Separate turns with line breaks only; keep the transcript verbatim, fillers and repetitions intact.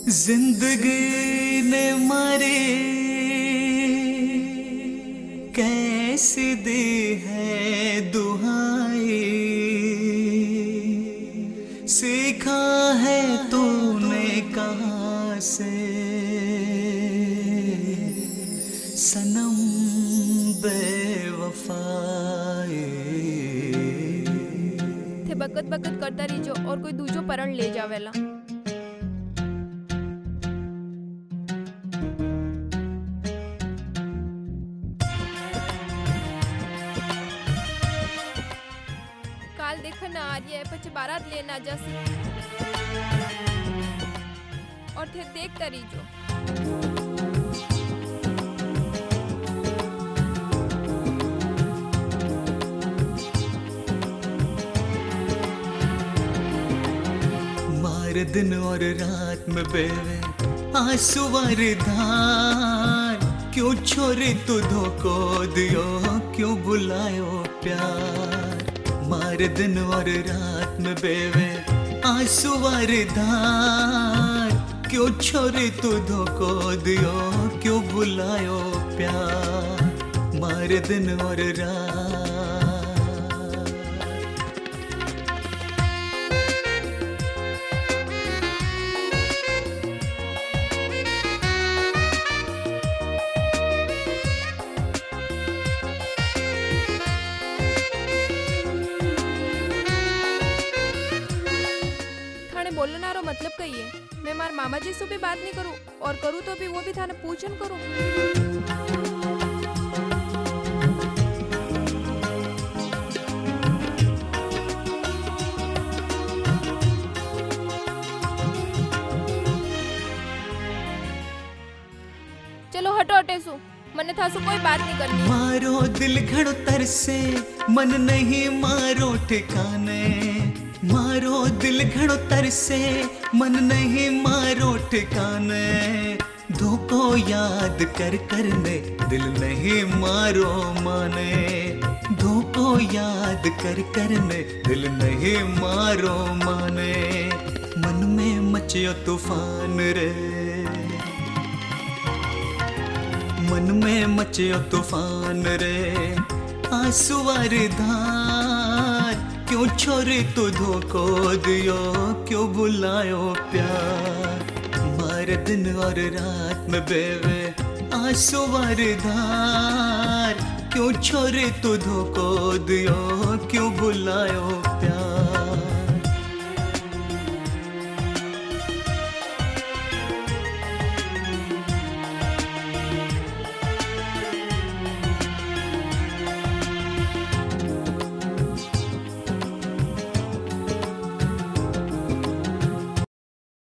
जिंदगी ने मारे कैसे दी है दुहाई, सीखा है तूने कहाँ से सनम बेवफाई।
थे बकत बकत करता रहीजो और कोई दूजो परण ले जावेला। काल देखा ना आ रही है पचे बारात लेना जैसे और थे देखता रहीजो।
मार दिन और रात में बेवे आंसू वारी धार, क्यों छोरी तू धोखो दियो, क्यों बुलायो प्यार। मार दिन और रात में बेवे आंसू वारी धार, क्यों छोरी तू धोखो दियो, क्यों बुलायो प्यार। मार दिन और रात
बोलना रो मतलब कही है। मैं मार मामा जी से भी बात नहीं करूं और करूं तो भी वो भी थाने पूछन करूं। चलो हटो हटे सु मने था सु कोई बात नहीं करनी।
मारो दिल घड़ो तरसे मन नहीं मारो ठिकाने, मारो दिल घड़ो तरसे मन नहीं मारो ठिकाने। धोखो याद कर करने दिल नहीं मारो माने, धोखो याद कर करने दिल नहीं मारो माने। मन में मचियो तूफान रे, मन में मचियो तूफान रे, आंसू वारी धार, क्यों छोरी तू धोखो दियो, क्यों बुलायो प्यार। मार दिन और रात में बेवे आंसू वारी धार, क्यों छोरी तू धोखो दियो, क्यों बुलायो